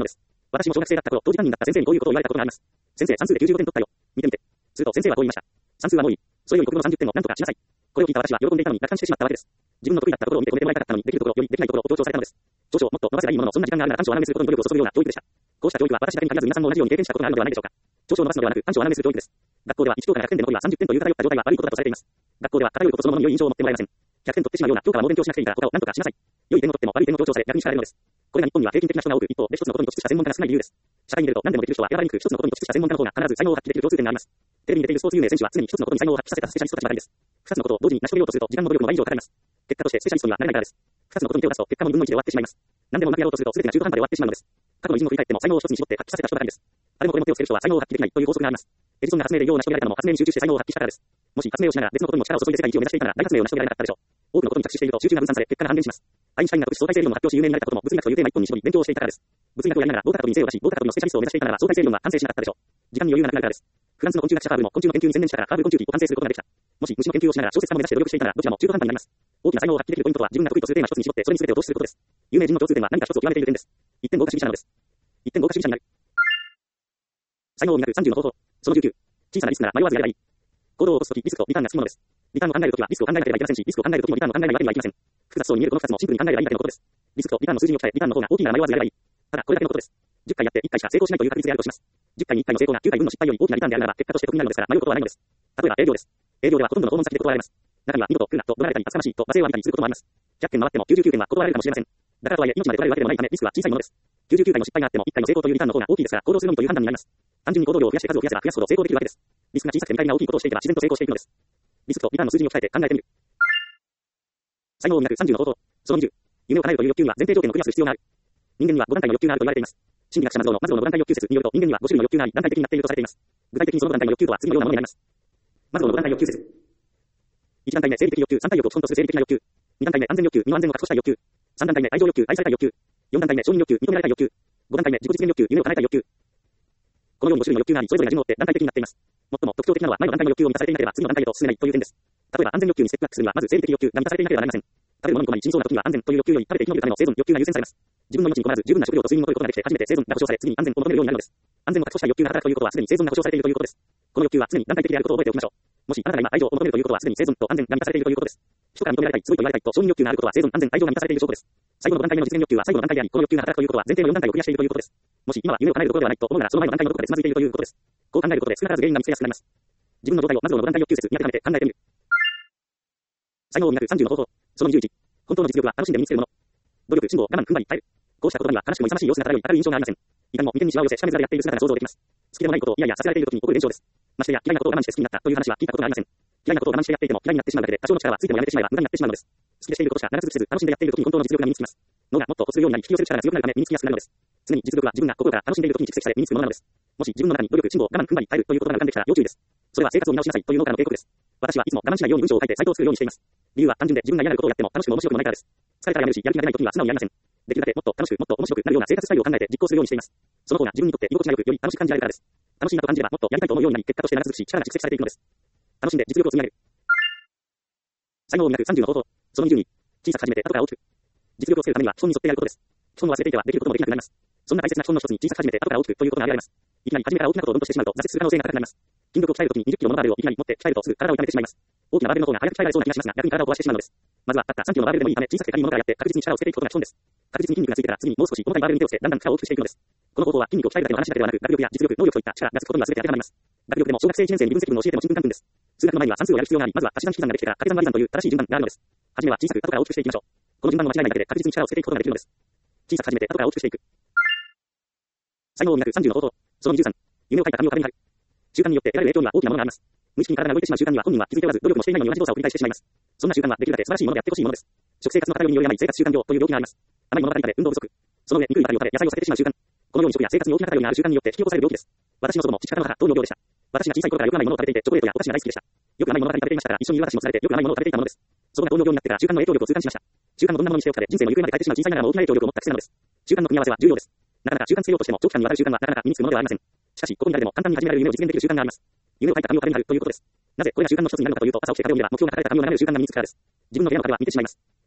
私も小学生だった頃、当時担任だった先生にこういうことを言われたことがあります。先生、算数で95点取ったよ。見てみて。すると先生はこう言いました。算数はもういい。それより国語の30点を何とかしなさい。これを聞いた私は喜んでいたのに楽観してしまったわけです。自分の得意だったところを見て褒めてもらいたかったのに、できるところよりできないところを強調されたのです。長所をもっと伸ばせばいいものの、そんな時間があるなら短所を穴埋めすることに努力を注ぐような教育でした。こうした教育は私だけに限らず皆さんも同じように経験したことがあるのではないでしょうか。長所を伸ばすのではなく短所を穴埋めする教育です。学校では1教科が100点で残りは30点という偏った状態は悪いことだとされています。学校では偏ることそのものに良い印象を持ってもらえません。100点取ってしまうような教科はもう勉強しなくていいから他を何とかしなさい。良い点を取っても悪い点を強調され逆に叱られるのです。これが日本には平均的な人が多く、一方で一つのことに突出した専門家が少ない理由です。社会に出ると何でもできる人は選ばれにくく、一つのことに突出した専門家の方が必ず才能を発揮できる共通点があります。テレビに出ているスポーツ有名選手は常に一つのことに才能を発揮させたスペシャリストたちばかりです。二つのことを同時に成し遂げようとすると時間も努力も倍以上かかります。結果としてスペシャリストにはなれないからです。二つのことに手を出すと結果も2分の1で終わってしまいます。何でもうまくやろうとすると全てが中途半端で終わってしまうのです。過去の偉人を振り返っても才能を一つに絞って発揮させた人ばかりです。あれもこれも手をつける人は才能を発揮できないという法則があります。エジソンが発明で世を成し遂げられたのも発明に集中して才能を発揮したからです。もし発明をしながら別のことにも力を注いで世界一を目指していたなら大発明を成し遂げられなかったでしょう。多くのことに着手していると集中が分散され結果が半減します。アインシュタインが物質相対性理論を発表し有名になれたことも物理学というテーマ一本に絞り勉強をしていたからです。物理学をやりながら合格に精を出し合格のスペシャリストを目指していたなら相対性理論は完成しなかったでしょう。時間に余裕がなくなるからです。フランスの昆虫学者ファーブルも昆虫の研究に専念したからファーブル昆虫記を完成することができた。もし虫の研究をしながら小説家を目指して努力していたらどちらも中途半端になります。大きな才能を発揮できるポイントは自分が得意とするテーマ一つに絞ってそれに全てを投資することです。有名人の共通点は何か一つを極めている点です。一点合格主義者なのです。一点合格主義者になる。才能を磨く30の方法。その19。小さなリスクなら迷わずやればいい。行動を起こすときリスクとリターンがつきものです。リターンを考えるときはリスクを考えなければいけませんし、リスクを考えるときもリターンを考えないわけにはいきません。複雑そうに見えるこの2つもシンプルに考えればいいだけのことです。リスクとリターンの数字に置き換え、リターンの方が大きいなら迷わずやればいい。ただこれだけのことです。10回やって1回しか成功しないという確率であるとします。10回に1回の成功が9回分の失敗より大きなリターンであるならば結果として得になるのですから迷うことはないのです。例えば営業です。営業ではほとんどの訪問先で断られます。中には見事来るなと怒られたり厚かましいと罵声を浴びたりすることもあります。100件回っても99件は断られるかもしれません。だからとはいえ命まで取られるわけでもないためリスクは小さいものです。99回の失敗があっても1回の成功というリターンの方が大きいですから行動するのみという判断になります。単純に行動量を増やして数を増やせば増やすほど成功できるわけです。リスクが小さくて見返りが大きいことをしていけば自然と成功していくのです。リスクとリターンの数字に置き換えて考えてみる。才能を磨く30の方法。その20。夢を叶えるという欲求には前提条件をクリアする必要がある。人間には5段階の欲求があると言われています。心理学者マズローの5段階欲求説によると人間には5種類の欲求があり段階的になっているとされています。具体的にその5段階の欲求とは次のようなものになります。マズローの5段階欲求説。1段階目生理的欲求、3体欲を基本とする生理的な欲求。2段階目安全欲求、身の安全を確保したい欲求。3段階目愛情欲求、愛されたい欲求。4段階目承認欲求、認められたい欲求。5段階目自己実現欲求、夢を叶えたい欲求。このように5種類の欲求があり、それぞれが順を追って段階的になっています。最も特徴的なのは前の段階の欲求を満たされていなければ次の段階へと進めないという点です。例えば安全欲求にステップアップするにはまず生理的欲求が満たされていなければなりません。食べるものに困り死にそうな時には安全という欲求より食べて生き延びるための生存欲求が優先されます。自分の命に困らず十分な食料と睡眠をとることができて初めて生存が保障され次に安全を求めるようになるのです。安全を確保したい欲求が働くということはすでに生存が保障されているということです。この欲求は常に段階的であることを覚えておきましょう。もしあなたが今愛情を求めるということはすでに生存と安全が満たされているということです。人から認められたい、すごいと言われたいと承認欲求があることは生存、安全、愛情が満たされている証拠です。最後の5段階目の実現欲求は最後の段階であり、この欲求が働くということは前提の4段階をクリアしているということです。もし今は夢を叶えるところではないと思うならその前の段階のどこかでつまずいているということです。こう考えることで少なからず原因が見つけやすくなります。自分の状態をマズローの5段階欲求説に当てはめて考えてみる。才能を磨く30の方法。その21。本当の実力は楽しんで身につけるもの。努力、辛抱、我慢、踏ん張り、耐える。こうした言葉には悲しくも勇ましい様子が漂い、明るい印象がありません。いかにも眉間にシワを寄せ、しかめ面でやっている姿が想像できます。好きでもないことをいやいやさせられている時に起こる現象です。ましてや嫌いなことを我慢して好きになったという話は聞いたことがありません。嫌いなことを我慢してやっていても嫌いになってしまうだけで多少の力はついてもやめてしまえば無駄になってしまうのです。好きでしていることしか長続きせず楽しんでやっている時に本当の実力が身につきます。脳がもっと欲するようになり引き寄せる力が強くなるため身につきやすくなるのです。常に実力は自分が心から楽しんでいる時に蓄積され身につくものなのです。もし自分の中に努力、辛抱、我慢、踏ん張り、耐えるということが浮かんできたら要注意です。それは生活を見直しなさいという脳からの警告です。私はいつも我慢しないように文章を書いてサイトを作るようにしています。理由は単純で自分が嫌なことをやっても楽しくも面白くもないからです。疲れたらやめるし、やる気が出ない時には素直にやりません。できるだけもっと楽しく、もっと面白くなるような生活スタイルを考えて実行するようにしています。その方が自分にとって居心地が良く、より楽しく感じられるからです。楽しいなと感じればもっとやりたいと思うようになり、結果として長続くし、力が蓄積されていくのです。楽しんで実力を積み上げる。才能を磨く30の方法。その22。小さく始めて後から大きく。実力をつけるためには基本に沿ってやることです。基本を忘れていてはできることもできなくなります。そんな大切な基本の一つに小さく始めて後から大きくということが挙げられます。いきなり初めから大きなことをどんとしてしまうと挫折する可能性が高くなります。筋力を鍛えるときに20キロのバーベルをいきなり持って鍛えるとすぐ体を痛めてしまいます。大きなバーベルの方が早く鍛えられそうな気がしますが逆に体を壊してしまうのです。まずはたった3キロのバーベルでもいいため小さくて軽いものからやって確実に力をつけていくことが基本です。確実に筋肉がついてから次にもう少し重たいバーベルに手をつけだんだん力を大きくしていくのです。この方法は筋肉を鍛えるだけの話だけではなく学力や実力、能力といった力がつくことには全て当てはまります。学力でも小学生1年生に微分積分を教えてもちんぷんかんぷんです。数学の前には算数をやる必要があり、まずは足し算引き算ができてから掛け算割り算という正しい順番があるのです。はじめは小さく後から大きくしていきましょう。この順番の間違いないだけで確実に力をつけていくことができるのです。小さく始めて後から大きくしていく。才能を磨く30の方法。その23。夢を書いた紙を壁に貼る。習慣によって得られる影響には大きなものがあります。無意識に体が動いてしまう習慣には本人は気づいておらず努力もしていないのに同じ動作を繰り返してしまいます。そんな習慣はできるだけ素晴らしいものであってほしいものです。食生活の偏りによる甘い生活習慣病という病気があります。甘いものばかり食べ運動不足。その上憎いばかりを食べ野菜を避けてしまう習慣。このように食や生活に大きな偏りがある習慣によって引き起こされる病気です。私の祖母も父方の母糖尿病でした。私が小さい頃からよく甘いものを食べていてチョコレートやお菓子が大好きでした。よく甘いものばかり食べていましたから一緒に私もされてよく甘いものを食べていたものです。そこが糖尿病になってから習慣の影響力を痛感しました。習慣のどんなものにしておかれ人生の行方まで変えてしまう小さいながらも大きな影響力を持った癖なのです。習慣の組み合わせは重要です。なかなか習慣つけようとしても長期間にわたる習慣はなかなか身につくものではありません。しかし、ここに誰でも簡単に始められる夢を実現できる習慣があります。夢を書いた紙を壁に貼るということです。なぜこれが習慣の一つになるのかというと、朝起きて壁を見れば目標が書かれた紙を眺める習慣が身につくからです。自分の部屋の壁は見てしまいます。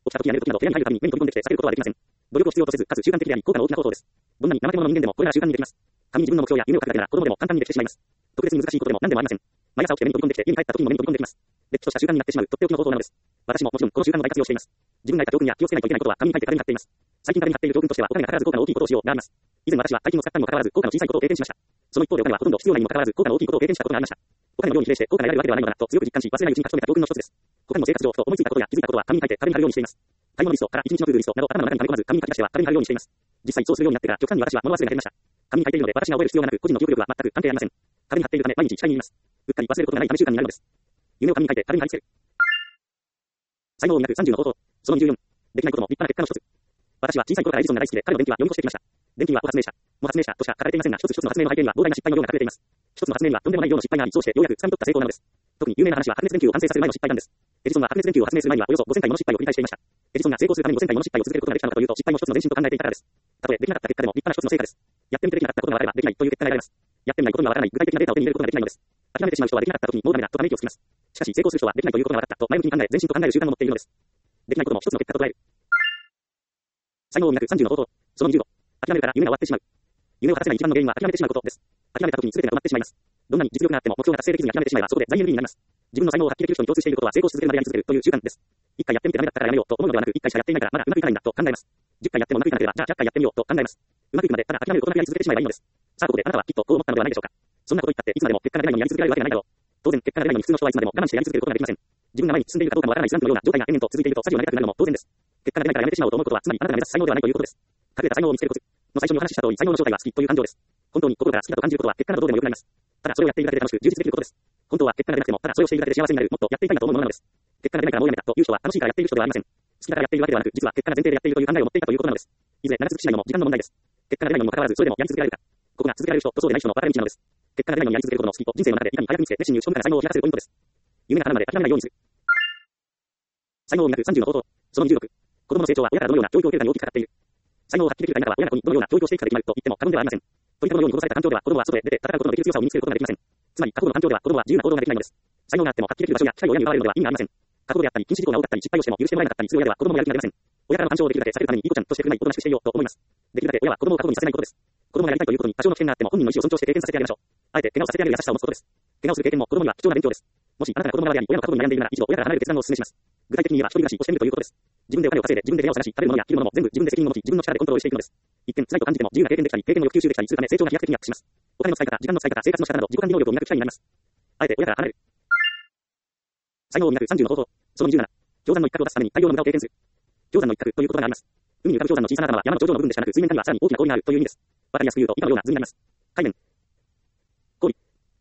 起きた時や寝る時など部屋に入るたびに目に飛び込んできて避けることはできません。努力を必要とせず、かつ習慣的であり、効果の大きな行動です。どんなに怠け者の人間でもこれら習慣にできます。仮に自分の目標や夢を掲げたら子供でも簡単にできてしまいます。特別に難しいことでも何でもありません。毎朝起きて目に飛び込んできて家に帰った時にも目に飛び込んできます。れっきとした習慣になってしまうとっておきの方法なのです。私ももちろんこの習慣の大活用をしています。自分が得た教訓や気をつけないといけないことは紙に書いて壁に貼っています。最近壁に貼っている教訓としてはお金がかからず効果の大きいことをしようがあります。以前私は大金を使ったにもかかわらず効果の小さいことを経験しました。その一方でお金はほとんど必要ないにもかかわらず効果の大きいことを経験したことがありました。お金のように比例して効果が得られるわけではないのだなと強く実感し忘れないうちに書き留めた教訓の一つです。他にも生活上ふと思いついたことや気づいたことは紙に書いて壁に貼るようにしています。買い物リストから一日のトゥードゥリストなど頭の中に溜め込まず紙に書き出しては壁に貼るようにしています。実際そうするようになってから極端に私は物忘れが減りました。紙に書いているので私が覚える必要がなく個人の記憶力は全く関係ありません。壁に貼っているため毎日視界にいます。うっかり忘れることがないため習慣になるのです。夢を紙に書いて壁に貼り付ける。才能を磨く30の方法。その24。できないことも立派な結果の一つ。私は小さい頃からエジソンが大好きで彼の電気は読み越してきました。電気は発明者、も発明者としか書かれていませんが、一つ一つの発明の背景には膨大な失敗の量が隠れています。一つの発明にはとんでもない量の失敗があり、そうしてようやく掴み取った成功なのです。特に有名な話は白熱電球を完成させる前の失敗なんです。エジソンが白熱電球を発明する前にはおよそ5000回もの失敗を繰り返していました。エジソンが成功するために5000回もの失敗を続けることができたのかというと、失敗も一つの前進と考えていたからです。たとえできなかった結果でも立派な一つの成果です。やってみてできなかったことが分かればできないという結果が得られます。やってみないことには分からない具体的なデータを手に入れることができないのです。諦めてしまう人はできなかった時にもうダメだとため息をつきます。しかし成功する人はできないということが分かったと前向きに考え前進と考える習慣を持っているのです。できないことも一つの結果と捉える。才能を磨く30の方法。その20度。諦めるから夢が終わってしまう。夢を果たせない一番の原因は諦めてしまうことです。諦めた時に全てが止まってしまいます。どんなに実力があっても目標が達成できずに諦めてしまえばそこで残念になります。自分の才能を発揮できる人に共通していることは成功し続けるまでやり続けるという習慣です。一回やってみてダメだったからやめようと思うのではなく、一回しかやっていないからまだうまくいかないんだと考えます。10回やってもうまくいかなければ、じゃあ100回やってみようと考えます。うまくいくまでただ諦めることなくやり続けてしまえばいいのです。さあここであなたはきっとこう思ったのではないでしょうか。そんなこと言ったっていつまでも結果が出ないのにやり続けられるわけがないだろう。当然結果が出ないのに普通の人はいつまでも我慢してやり続けることができません。自分が前に進んでいるかどうかもわからないスランプのような状態が延々と続いていると舵を投げたくなるのも当然です。結果が出ないからやめてしまおうと思うことはつまりあなたが目指す才能ではないということです。隠れた才能を見つけるコツの最初にお話しした通り才能の正体は好きという感情です。本当に心から好きだと感じることは結果などどうでもよくなります。ただそれをやっているだけで楽しく充実できることです。本当は結果が出なくてもただそれをしているだけで幸せになるもっとやっていたいなと思うものなのです。結果が出ないからもうやめたという人は楽しいからやっている人ではありません。好きだからやっているわけではなく実は結果が前提でやっているという考えを持っていたということなのです。いずれ長続きしないのも時間の問題です。結果が出ないのにもかかわらずそれでもやり続けられるか。ここが続けられる人とそうでない人の分かれ道なのです。結果が出ないのにやり続けることの好きと人生の中でいかに早く見つけ熱心に打ち込むかが才能を開かせるポイントです。夢が叶うまで諦めないようにする。才能を磨く30の方法。その26。子供の成長は親からどのような教育を受けるかに大きくかかっている。才能を発揮できるか否かは親が子にどのような教育をしていくかで決まると言っても過言ではありません。鳥かごのように殺された環境では子供は外で出て戦うことのできる強さを身につけることができません。つまり過保護の環境では子供は自由な行動ができないのです。才能があっても発揮できる場所や機会を親に奪われるのでは意味がありません。過保護であったり禁止事項が多かったり失敗をしても許してもらえなかったりする親では子供もやる気が出ません。親からの干渉をできるだけ避けるためにいい子ちゃんとしてくれないおとなしくしていようと思います。できるだけ親は子供を過保護にさせないことです。子供がやりたいということに多少の危険があっても本人の意思を尊重して経験させてあげましょう。あえて怪我をさせてあげる優しさを持つことです。怪我をする経験も子供には貴重な勉強です。もしあなたが子供側であり親の過保護に悩んでいるなら一度親から離れる決断をお勧めします。具体的に言えば一人暮らしをしてみるということです。自分でお金を稼いで自分で部屋を探し食べるものや着るものも全部自分で責任を持ち自分の力でコントロールしていくのです。一見辛いと感じても自由な経験できたり経験をよく吸収できたりするため成長が飛躍的にアップします。お金の使い方、時間の使い方、生活の仕方など自己管理能力を磨く機会になります。あえて親から離れる。才能を磨く30の方法。その27。氷山の一角を出すために大量の無駄を経験する。氷山の一角という言葉があります。海に浮かぶ氷山の小さな頭は山の頂上の部分でしかなく水面下にはさらに大きな氷があるという意味です。わかりやすく言うと以下のような図になります。海面。氷。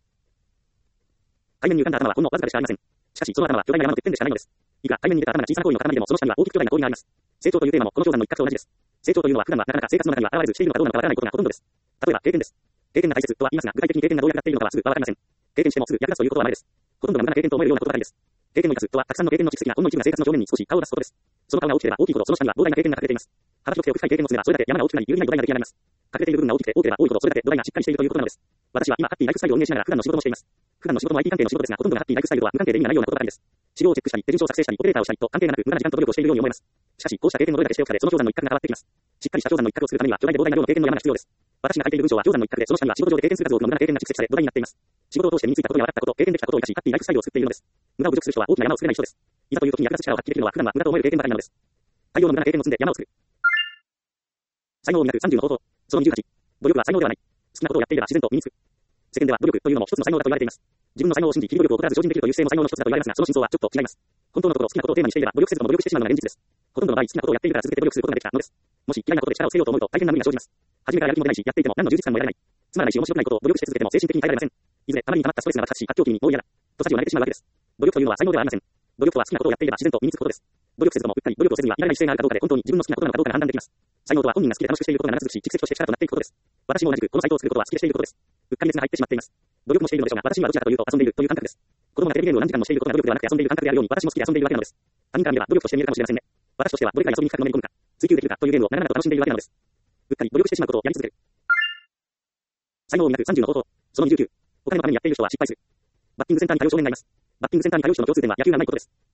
海面に浮かんだ頭はほんのわずかでしかありません。しかしその頭は巨大な山のてっぺんでしかないのです。以下海面に出た頭が小さな氷の塊でもその下には大きく巨大な氷があります。成長というテーマもこの氷山の一角と同じです。成長というのは普段はなかなか生活の中には現れずしているのかどうなのかわからないことがほとんどです。例えば経験です。経験が大切とは言いますが具体的に経験がどう役立っているのかはすぐわかりません。経験してもすぐ役立つということはないです。ほとんどが無駄な経験と思えるようなことばかりです。経験を生かすとはたくさんの経験の蓄積がほんの一部が生活の表面に少し顔を出すことです。その顔が大きければ大きいほどその下には膨大な経験が隠れています。幅広くて奥深い経験を積めばそれだけ山が大きくなり有利な土台が出来上がります。隠れている部分が大きくて多ければ多いほどそれだけ土台がしっかりしているということなのです。私は今ハッピーライフスタイルを運営しながら普段の仕事もしています。普段の仕事も IT 関係の仕事ですがほとんどがハッピーライフスタイルとは無関係で意味がないようなことばかりです。資料をチェックしたり手順書を作成したりオペレーターをしたりと関係がなく無駄な時間と努力をしているように思います。しかしこうした経験をどれだけしておくかでその氷山の一角が変わってきます。しっかりした氷山の一角を作るためには巨大で膨大な量の経験の山が必要です。私が書いている文章は氷山の一角でその下には仕事上で経験する数多くの無駄な経験が蓄積され土台になっています。仕事を通して身についたことや分かったこと、経験できたことを生かしハッピーライフスタイルを作っているのです。無駄を侮辱する人は大きな山を作れない人です。いざという時に役立つ力を発揮できるのは普段は無駄と思える経験ばかりなのです。大量の無駄な経験を積んで山を作る。才能を磨く30の方法。その28。努力は才能ではない。好きなことをやっていれば自然と身につく。世間では努力というのも一つの才能だと言われています。自分の才能を信じ、非努力を怠らず精進できるという姿勢も才能の一つだと言われますが、その真相はちょっと違います。本当のところ好きなことをテーマにしていれば努力せずとも努力してしまうのが現実です。ほとんどの場合好きなことをやっているから続けて努力することができたのです。もし嫌いなことで力をつけようと思うと大変な無理が生じます。初めからやる気も出ないし、やっていても何の充実感も得られない。つまらないし面白くないことを努力して続けても精神的に耐えられません。いずれたまりに溜まったストレスが爆発し、発狂期にもう嫌だ。と舵を投げてしまうわけです。努力というのは才能ではありません。努力とは好きなことをやっていれば自然と身につくことです。努力せずともうっかり努力をせずにはいられない姿勢があるかどうかで本当に自分の好きなことなのかどうかが判断できます。才能とは本人が好きで楽しくしていることが長続くし、蓄積として力となっていくことです。私も同じくこのサイトを作ることは好きでしていることです。うっかり熱が入ってしまっています。努力もしているのでしょうが、私にはどちらかというと遊んでいるという感覚です。子供がテレビゲームを何時間もしていることが努力ではなくて遊んでいる感覚であるように私も好きで遊んでいるわけなのです。他人から見れば努力として見えるかもしれませんね。私としてはどれくらい遊びに深くのめり込むか、追求できるかというゲームを長々と楽しんでいるわけなのです。うっかり努力してしまうことをやり続ける。才能を磨く30の方法。その29。お金のためにやっている人は失敗する。バッティングセンターに通う少年がいます。バッティングセンターに通う人の共通点は野球がうまいことです。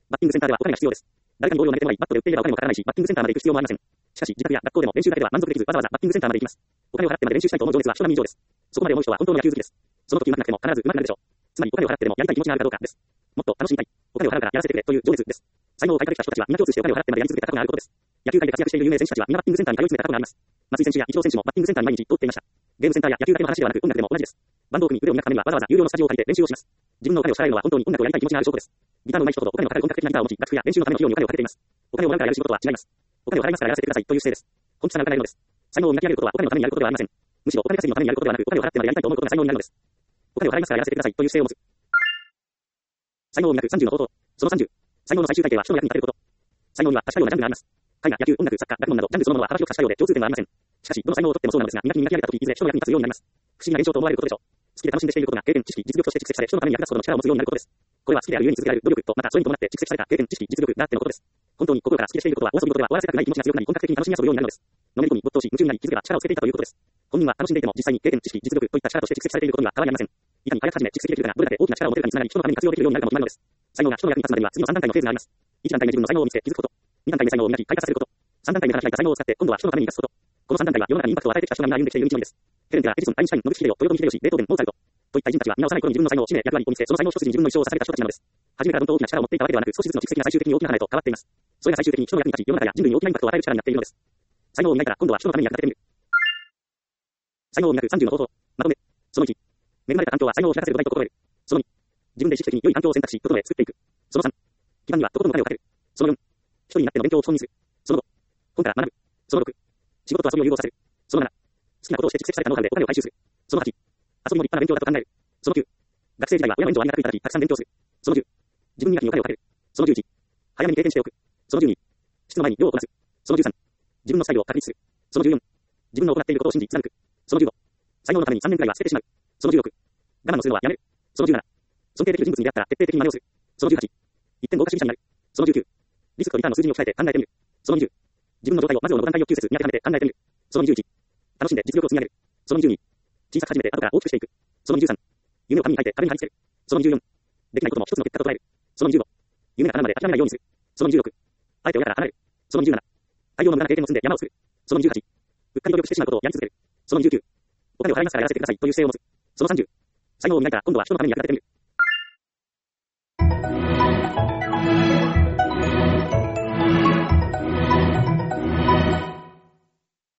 バッティングセンターではお金が必要です。誰かにボールを投げてもらい、バットで打っていればお金もかからないし、バッティングセンターまで行く必要もありません。しかし、自宅や学校でも練習だけでは満足できず、わざわざバッティングセンターまで行きます。お金を払ってまで練習したいと思う情熱は人並み以上です。そこまで思う人は本当の野球好きです。その時上手くなくても必ず上手くなるでしょう。つまりお金を払ってでもやりたい気持ちがあるかどうかです。もっと楽しみたい。お金を払うからやらせてくれという情熱です。才能を開花できた人たちは皆共通してお金を払ってまでやり続けた過去があることです。野球界で活躍している有名選手たちは皆バッティングセンターに通い詰めた過去があります。松井選手やイチロー選手もバッティングセンターに毎日通っていました。ゲームセンターや野球だけの話ではなく音楽でも同じです。バンドを組み腕を磨くためにはわざわざ有料のスタジオを借りて練習をします。自分のお金を支払えるのは本当に音楽をやりたい気持ちがある証拠です。ギターの上手い人ほどお金のかかる音楽的なギターを持ち、楽譜や練習のための費用にお金をかけています。お金をもらうからやる仕事は違います。お金を払いますからやらせてくださいという姿勢です。本気さが伺えるのです。才能を磨き上げることはお金のためにやることではありません。むしろお金稼ぎのためにやることではなく、お金を払ってまでやりたいと思うことが才能になるのです。お金を払いますからやらせてくださいという姿勢を持つ。才能を磨く30の方法。その30。才能の最終体系は人の役に立てること。才能には多種多様なジャンルがあります。絵画、野球、音楽、作家、学問など、ジャンルそのものは幅広く多種多様で共通点はありません。しかし、どの才能をとってもそうなのですが、磨き上げたとき、いずれ人の役に立つようになります。不思議な現象と思われることでしょう。好きで楽しんでしていることが経験、知識、実力として蓄積され、人のために役立つことの力を持つようになることです。これは好きであるゆえに続けられる努力と、またそれに伴って蓄積された経験、知識、実力があってのことです。本当に心から好きでしていることは、お遊び事では終わらせたくない気持ちが強くなり、本格的に楽しみ遊ぶようになるのです。のめり込み、没頭し、夢中になり、気づけば力をつけていたということです。本人は楽しんでいても、実際に経験、知識、実力といった力として蓄積されていることには変わりありません。いかに早く始め蓄積できるかが、どれだけ大きな力を持てるかにつながり、人のために活用できるようになるかも決まるのです。才能が人の役に立つまでには、次の3段階のフェーズがあります。1段階目自分の才能を見つけ、気づくこと。2段階目才能を磨き、開花させること。3段階目から開いた才能を使って、今度は人のために生かすこと。この3段階は世の中にインパクトを与えてきた人が皆歩んできている道のりです。ヘレンテラ、エジソン、アインシュタイン、ノグチヒデオ、豊臣秀吉、ベートーベン、モーツァルト。といった偉人たちは皆幼い頃に自分の才能を使命、役割を見つけ、その才能一つに自分の一生を捧げた人たちなのです。初めからどんと大きな力を持っていたわけではなく、少しずつの蓄積が最終的に大きな花へと変わっています。それが最終的に人の役に立ち、世の中や人類に大きなインパクトを与える力になっているのです。才能を磨いたら今度は人のために役立ててみる。才能を磨く30の方法。まとめ。その1。恵まれた環境は才能を開かせる土台と心得る。その2。自分で意識的に良い環境を選択し、整え、作っていく。その3。基盤にはとことんお金をかける。その4。一人になっての勉強を基本にする。その5。本から学ぶ。その6。仕事と遊びを融合させる。その7。好きなことをして蓄積されたノウハウでお金を回収する。その8。遊びも立派な勉強だと考える。その9。学生時代は親の援助をありがたくいただき、たくさん勉強する。その10。自分磨きにお金をかける。その11。早めに経験しておく。その12。質の前に量をこなす。その13。自分のスタイルを確立する。その14。自分の行っていることを信じ貫く。その15。才能のために3年くらいは捨ててしまう。その16。我慢をするのはやめる。その17。尊敬できる人物に出会ったら徹底的に真似をする。その18。一点合格主義者になる。その19。リスクとリターンの数字に置き換えて考えてみる。その20。自分の状態をまずの5段階を9節見当てはめて考えてみる。その21。楽しんで実力を積み上げる。その22。小さく始めて後から大きくしていく。その23。夢を紙に書いて壁に貼り付ける。その24。できないことも一つの結果と捉える。その25。夢が叶うまで諦めないようにする。その26。あえて親から離れる。その27。大量の無駄な経験を積んで山を作る。その28。うっかり努力してしまうことをやり続ける。その29。お金を払いますからやらせてくださいという姿勢を持つ。その30。才能を磨いたら今度は人のために役立ててみる。